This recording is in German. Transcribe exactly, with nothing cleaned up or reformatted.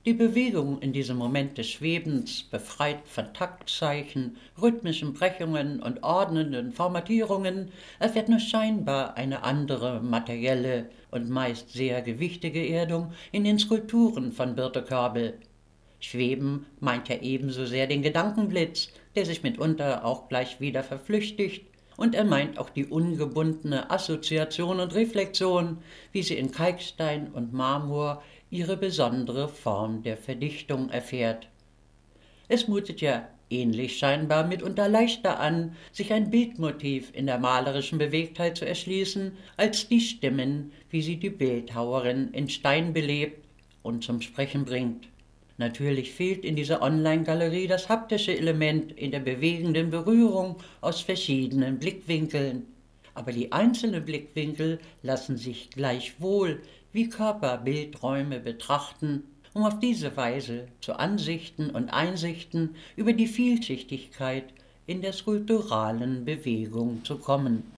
Die Bewegung in diesem Moment des Schwebens, befreit von Taktzeichen, rhythmischen Brechungen und ordnenden Formatierungen, erfährt nur scheinbar eine andere materielle und meist sehr gewichtige Erdung in den Skulpturen von Birte Körbel. Schweben meint ja ebenso sehr den Gedankenblitz, der sich mitunter auch gleich wieder verflüchtigt, und er meint auch die ungebundene Assoziation und Reflexion, wie sie in Kalkstein und Marmor ihre besondere Form der Verdichtung erfährt. Es mutet ja ähnlich scheinbar mitunter leichter an, sich ein Bildmotiv in der malerischen Bewegtheit zu erschließen, als die Stimmen, wie sie die Bildhauerin in Stein belebt und zum Sprechen bringt. Natürlich fehlt in dieser Online-Galerie das haptische Element in der bewegenden Berührung aus verschiedenen Blickwinkeln. Aber die einzelnen Blickwinkel lassen sich gleichwohl wie Körperbildräume betrachten, um auf diese Weise zu Ansichten und Einsichten über die Vielschichtigkeit in der skulpturalen Bewegung zu kommen.